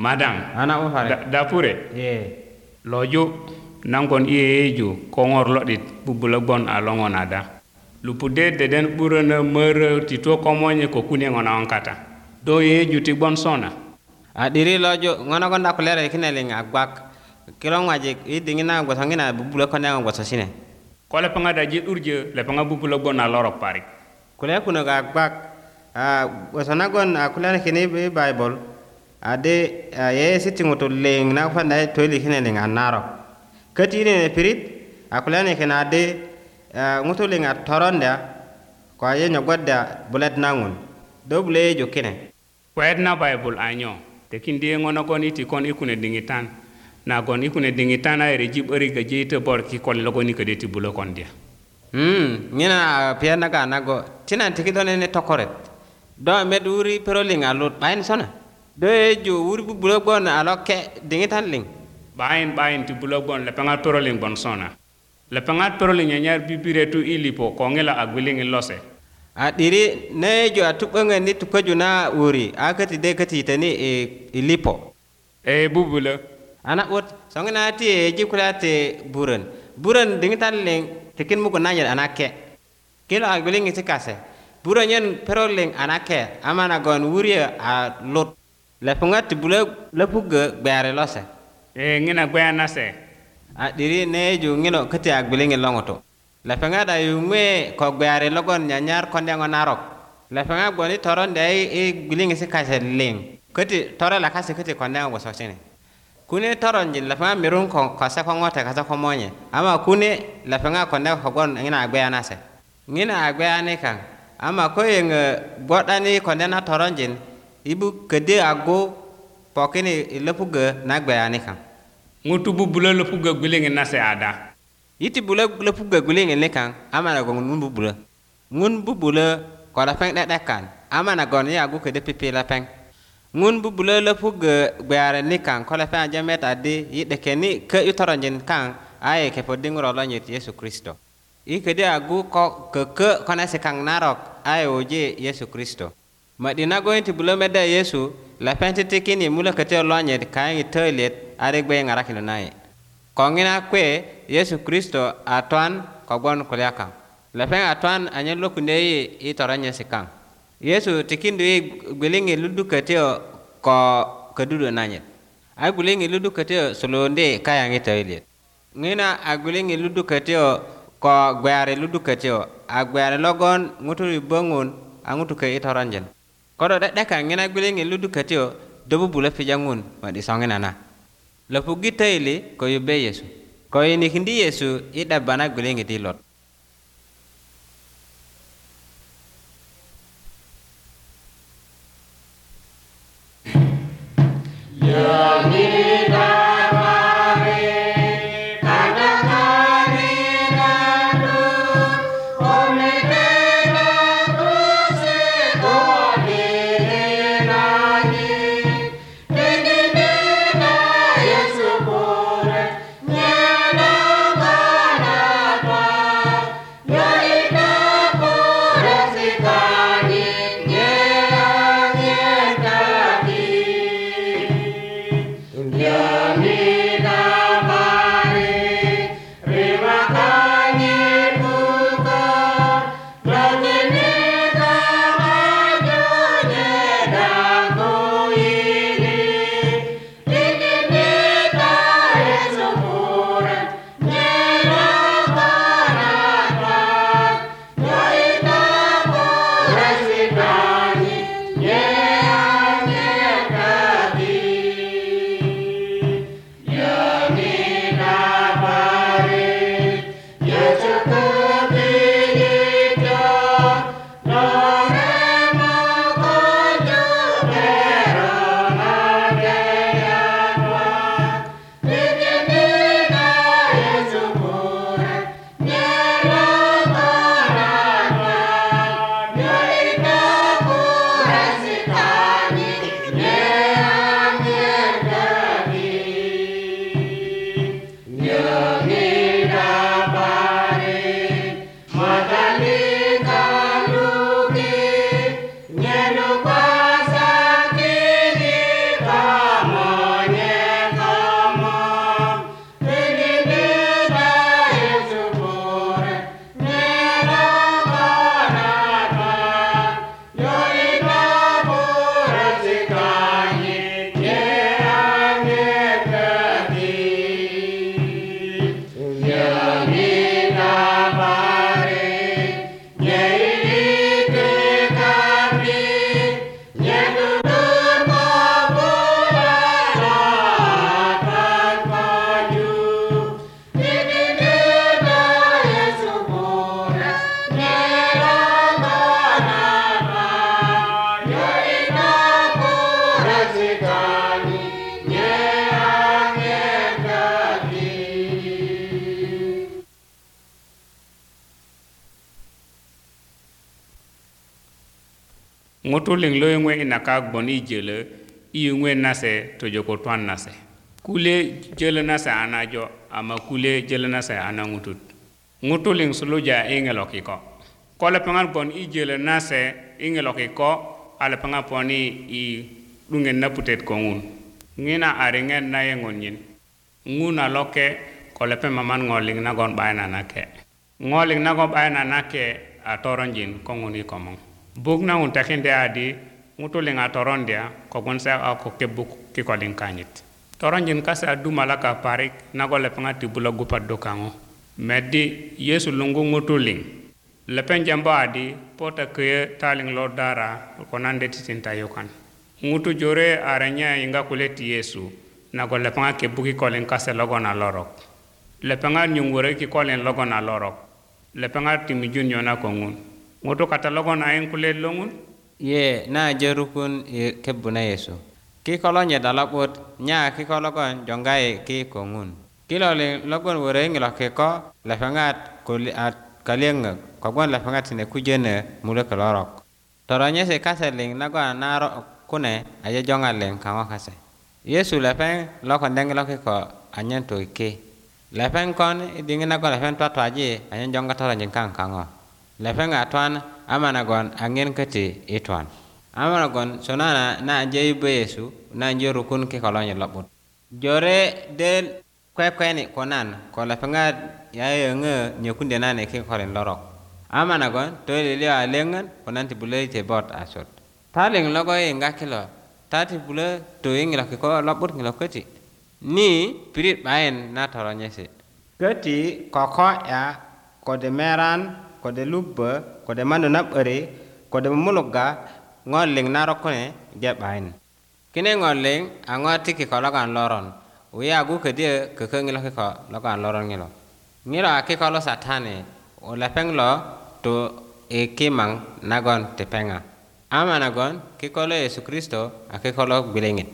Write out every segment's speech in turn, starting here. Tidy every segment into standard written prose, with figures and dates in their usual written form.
Madang. Ana ufare. Dapure. Lojo nangon ieju kongor lodit bubulagbon alongon ada. Lupude deden burana mer tito komonye ko kune ngona onkata. Do ieju ti bon sona. Adiri lojo ngona gonda kulere kineling agbak. Kilong waje idingina gosangina bubula konda ngosasine. Kole pangada jit urje le panga bubulagbon alorok parik. Kule kuna agbak gosanagon kulere kini Bible ade ye sitting to leng na fanda toili kineling anaro. Katine pirit akulane kina ade ngutuling atoronda kwa ye nyogoda bulet nangun. Double jo kine. Kwed na Bible anyo. Tekindi ngona kon iti kon ikune dingitan. Na gon ikune dingitan ay rejib eri gajete bor ki kon logoni ko deti bulo kon dia. Ngina pia naga nago tina tikidone ne tokoret. Do meduri peroling alut bain sona. Do jo wuri bulo bon aloke dingitan ling. Bain ti bulo bon le panga peroling bon sona. Le panga peroling nyar bibire tu ilipo ko ngela agwiling lose. Adiri ne jo atupanga ni tukoju na wuri akati de kati tani ilipo. Bubula. Anak wot songina ti jikulate buran dingitan ling tikin mugo nanya anake kilo agbeling isi kase buran yen peroling anake amana gon wuri a lot lepunga ti bule lepuga bare lose ngina gwana se adiri ne ju ngino kati agbeling longoto lepunga da yume ko bare logon nyanyar konde ngonarok lepunga goni toron dai gbeling isi kase ling kati toro la kase kati konde ngososene kune toronjin la fanga mirun ko sa ko ngote ka sa ko monye ama kune la fanga ko ne ko gon ngina agbe anase ngina agbe anika ama ko yeng bodani ko ne na toronjin ibu kede ago pokini lepuga na agbe anika ngutu bubula lepuga gulingi nase ada iti bula lepuga gulingi lekan ama na gon ngun bubula ko la fang kan ama na gon ya ago kede pipi la fang ngun bubula lepuga gbeare ni kan kola fa jamet ade yide keni ke utoranjen kan aye ke podingro lo nyet Yesu Kristo ikede agu ko ke kona se kan narok aye oje Yesu Kristo madina go inti bula meda Yesu la pente tekini mula kete lo nyet kan itoilet are gbe ngarakino nae kongina kwe Yesu Kristo atwan ko gon kolyaka la fen atwan anyelo kunde itoranye se kan Yesu tikindu gbelingi ludu kateo ko kadudu nanyet. Agulingi ludu kateo solonde kaya ngita ilet. Ngina agulingi ludu kateo ko gweare ludu kateo. Agweare logon nguturi bangun angutu ke itoranjen. Kodo deka ngina agulingi ludu kateo dobu bula fijangun wadi songena na. Lapu gita ili ko yube Yesu. Ko ini hindi Yesu ida bana gulingi dilot. Ngutuling lo ngwe inaka gboni jele i ngwe nase to joko twan nase. Kule jele nase anajo ama kule jele nase anangutut. Ngutuling suluja ingelokiko. Kole pengan bon i jele nase ingelokiko ale pengan poni i lungen na putet kongun. Ngina aringen na yengonyin. Nguna loke kole pe maman ngoling na gon bayna nake. Ngoling na gon bayna nake atoronjin konguni komong. Buk na untakinde adi ngutuling atorondia kogonsa ako kebuk kikoling kanyit. Toronjin kasa adu malaka parik na gole pengan tibula gupat dokango. Medi Yesu lungu ngutuling. Lepen jamba adi pota keye taling lodara konande titinta yokan. Ngutu jore arenya inga kuleti Yesu na gole pengan kebuki koling kase logona lorok. Lepengan nyungure ki koling logona lorok. Lepengan timijun yona kongun. Ngutu kata logona eng kulet longun. Ye na jerukun kebuna Yesu. Ki kolonye dalapot nya ki kologon jongaye ki kongun. Kilole logon wore ngilo keko lepengat kuliat kalieng kogon lepengat sine kujene mule kelorok. Toronye se kaseling nago naro kune aja jongaleng kango kase. Yesu lepeng lokon dengilo keko anyen to ke. Lepeng kon dingin nago lepeng twatwa aje anyen jonga toronye kango. Lepeng atwan amanagon angin keti itwan. Amanagon sonana na anje ibe Yesu na anje rukun ke kolonye loput. Jore del kweni konan ko lepengat ya nge nyokunde nane ke kolen lorok. Amanagon to lele alengan konan tibule te bot asot. Taling logo enga kilo. Tati bule to ingila ke ko loput ngilo keti. Ni pirit baen na toronye se. Keti koko ya kode meran kode lubbe kode manu napere kode muluga ngoling narokone jabain. Kine ngoling angoti ki kologan loron. Uya gu kedie keke ngilo ke ko logan loron ngilo. Ngilo ke kolo satane o lepeng lo to kimang nagon tepenga. Ama nagon ke kolo Yesu Kristo ake kolo bilengit.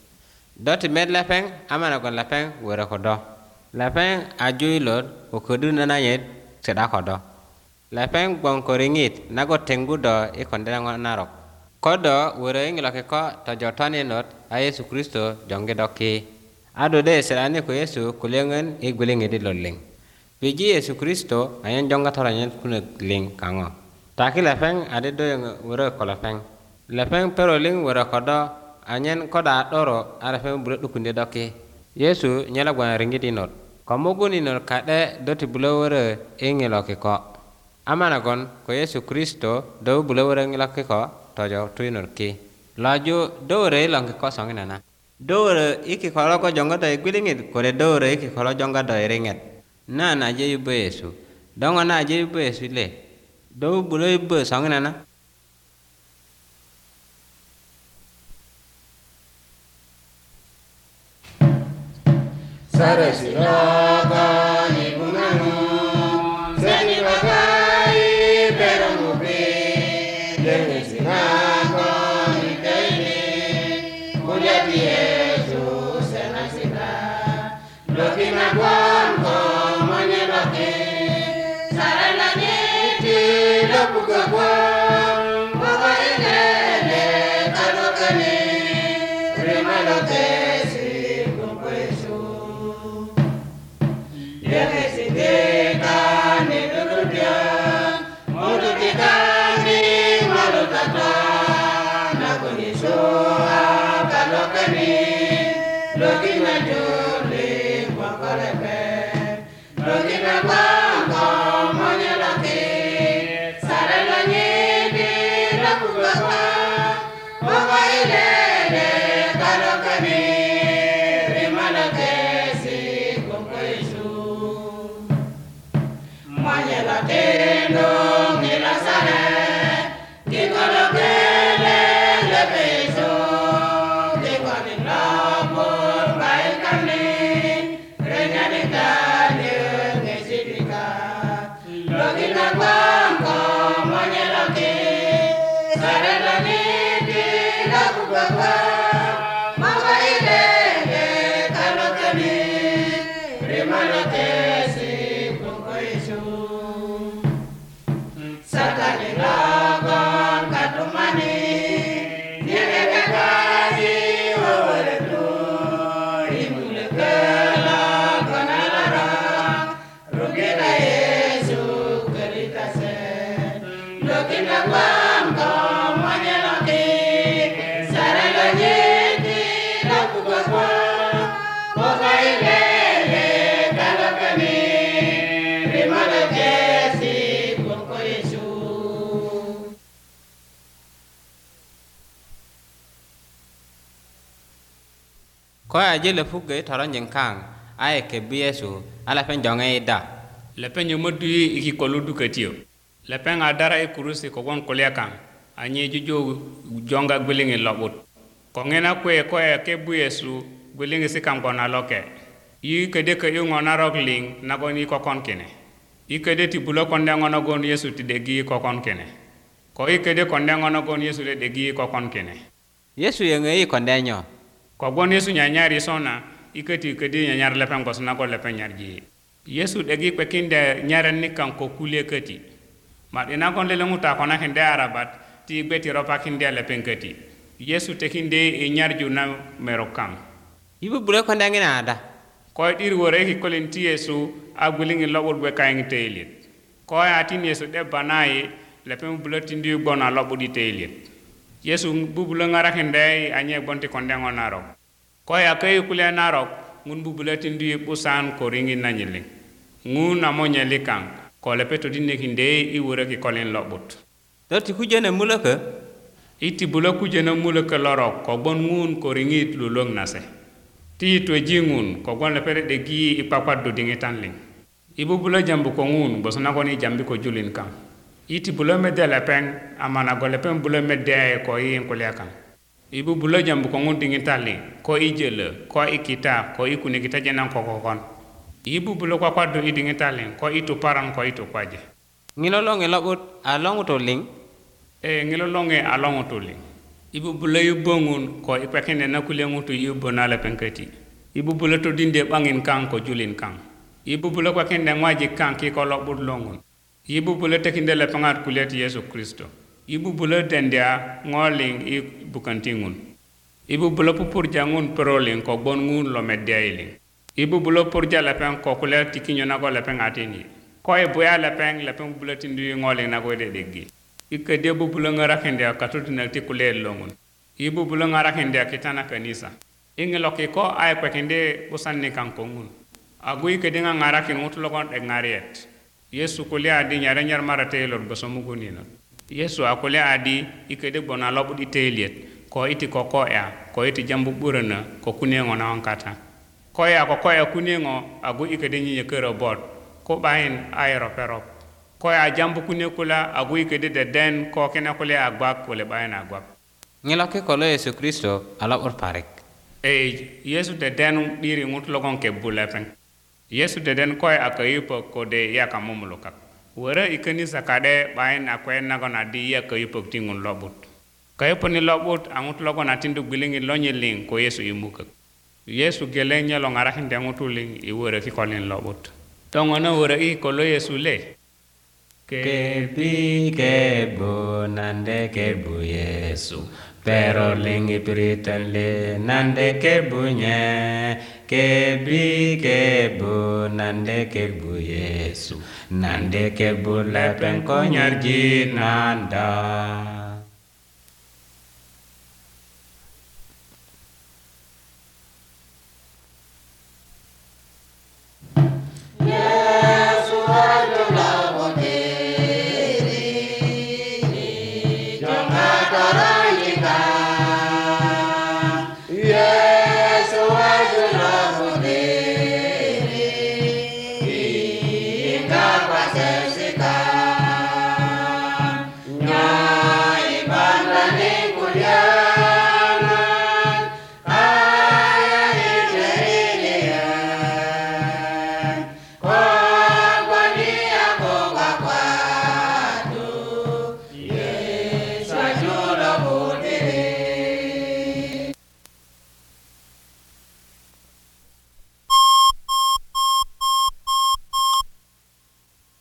Doti med lepeng ama nagon lepeng wera kodo. Lepeng ajui lod o kudu nanayet seda kodo. Lepeng bong koringit nago tengu do ikondela narok. Kodo wera ngilo ke ko to jotani not a Yesu Kristo jonge doki. Ado de serane ko Yesu kulengen igwelenge di loleng. Piji Yesu Kristo ayen jonga toranyen kunek ling kango. Taki lepeng ade do yang wera ko lepeng. Lepeng peroling wera kodo anyen koda doro lepeng bulet dukunde doki. Yesu nyala gwa ringi di not. Komugu ni not kade doti bulo wera ingelo ke ko. Amanagon ko Yesu Kristo do bulo wera ingelo ke ko tojo tuinor ki. Laju do re lang ke ko songinana. Dore iki kolo ko jonga do igwilingit kore dore iki kolo jonga do iringet. Na je ibu Yesu. Dongo na je ibu Yesu le. Do bulo ibu songinana. Sare siroga ni bunanu seni bagai berangubi deni sinako ni kaini mulia Yesu senasida loki na bongo manye loki sare la niti lopuga bon baba inele kalokani rima loki Renyani kane ngesi ko ya je le puge toron jing kang ai ke bi Yesu ala pen jonge da lepen yo modu iki kolu dukatio lepen adara e kurusi ko gon kolya kan anye jujo jonga gwelingi lobut ko ngena kwe ko ya ke bu Yesu gwelingi sikam kona loke yi kede ke yo ngona rokling na goni ko kon kene yi kede ti bulo konde ngona gon Yesu ti degi ko kon kene ko yi kede konde ngona gon Yesu le degi ko kon kene Yesu yenge yi konde nyo ko gon Yesu nyanyari sona ikati kede nyanyar lepen ko sna ko lepen nyarji Yesu degi pe kinde nyaran ni kan ko kule kati ma ina kon le nguta kona hende arabat ti beti ropa kinde lepen kati Yesu te kinde e nyarju na merokam ibu bule konde ngina ada ko dir wore ki kolenti Yesu agulingi lobul be kayng teelit ko atin Yesu de banayi lepen bulotindi bona lobudi teelit Yesu bubula ngara hende anye bonti konde ngonaro ko ya kay kule narok ngun bubulotindi pusan ko ringi nanyili ngun amonya likang ko lepeto dinne kinde I wore ki kolen lobut doti kujene mulaka iti bula kujene mulaka lorok ko bon ngun ko ringi lulong nase ti to jingun ko gon lepere de gi ipapado dingi tanling ibu bula jambu ko ngun bosna ko ni jambi ko julin kan iti bula medde lepeng amana go lepeng bula medde ko yin ko lekan ibu bula jambu ko ngun dingi tanling ko ijele ko ikita ko ikuni kita jenan ko kon ibu bula ko kwado idingi tanling ko itu paran ko itu kwaje ngilo longe lobut alongo to ling ngilo longe alongo to ling ibu bula yu bongun ko ipekene na kulengu to yu bonala penkati ibu bula to dinde bangin kan ko julin kan ibu bula ko kende ngwaji kan ki ko lobut longun ibu bula tekinde le pangat kuleti Yesu Kristo ibu bula dendia ngoling I bukantingun ibu bula pupur jangun proling ko bon ngun lo medailing ibu bula purja le pen ko kuleti kinyo na ko le pen atini ko e boya le pen bula tindu ngoling na ko de deggi ike de bubula ngara kende katuti na ti kulel longun ibu bula ngara kende kitana kanisa ingelo ke ko ay ko kende usanne kan kongun agu ike de ngara kin utulo kon de ngariet Yesu kule adi nyara nyar marate lor bosomu gonina Yesu akule adi ike de bona lobudi teliet ko iti ko ya ko iti jambu burana ko kunengo na wankata ko ya kunengo agu ike de nyi kero bot ko bayin ayro perop ko ya jambu kune kula agui kede de den ko kena kule agbak kule bayna agbak ngelo ke ko Yesu Kristo ala or parek Yesu de den diri ngut logon ke bulepen Yesu de den ko akayipo ko de yaka momulukak wora ikani sakade bayna ko na gona di yakayipo tingun lobut kayipo ni lobut angut logon atindu gilingi lonyeling ko Yesu imukak Yesu gelenya lo ngara hinde ngutuling I wora ki kolen lobut tongona wora I ko Yesu le Kebi kebu nande kebu Yesu pero lingi piritanle nande kebunya kebi kebu nande kebu Yesu nande kebu lepen konyarji nanda